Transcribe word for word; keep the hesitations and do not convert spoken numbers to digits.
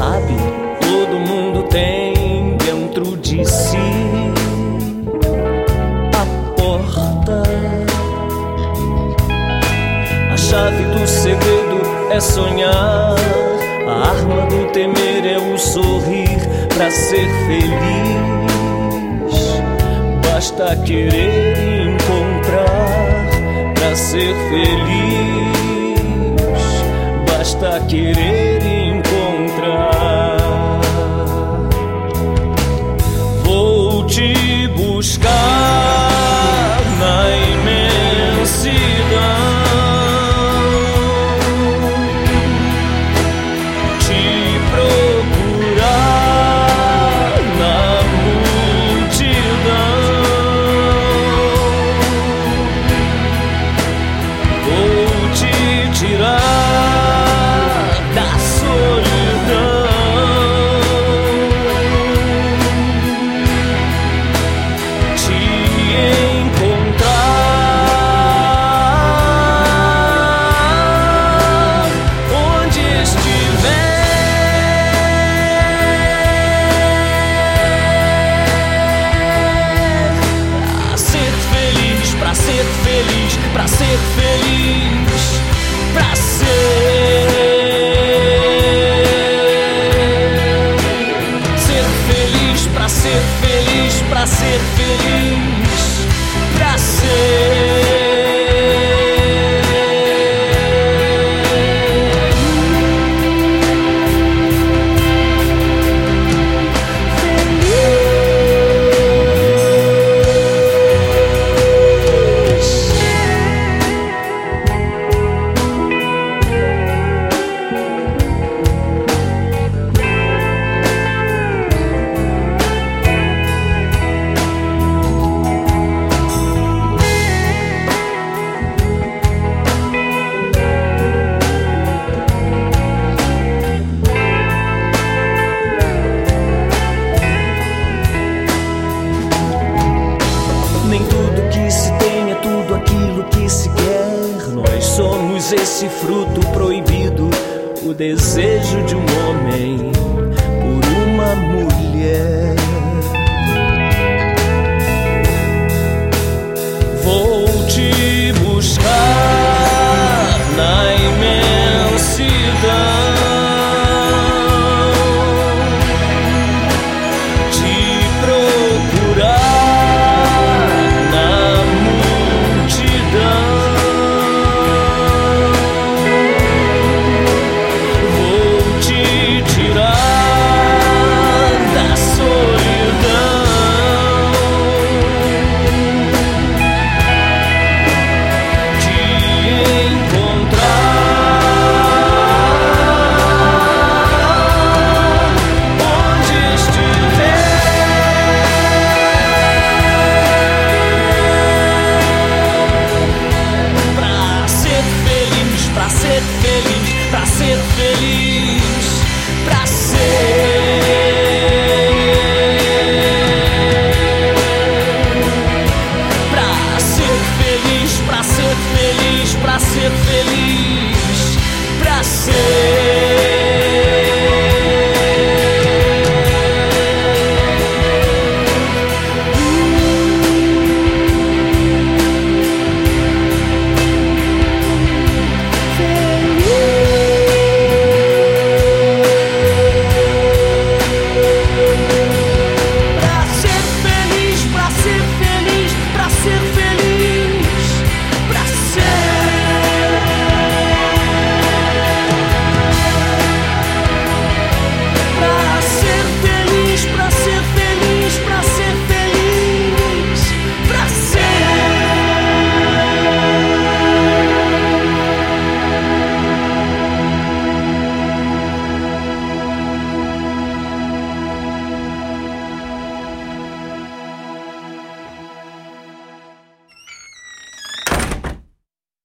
sabe, todo mundo tem dentro de si a porta. A chave do segredo é sonhar, a arma do temer é o sorrir pra ser feliz. Basta querer encontrar pra ser feliz. Basta querer encontrar. Vou te buscar na imensidão, te procurar na multidão. Vou te tirar da solidão, te encontrar onde estiver, pra ser feliz, pra ser feliz, pra ser feliz, pra ser Pra ser feliz, pra ser feliz, pra ser. Nem tudo que se tem é tudo aquilo que se quer. Nós somos esse fruto proibido, o desejo de um homem por uma mulher. Vou te buscar na imensidão, te procurar na multidão. Vou te tirar da solidão, te encontrar onde estiver, pra ser feliz, pra ser feliz, pra ser feliz, pra ser. Pra ser feliz, pra ser feliz, pra ser feliz, pra ser.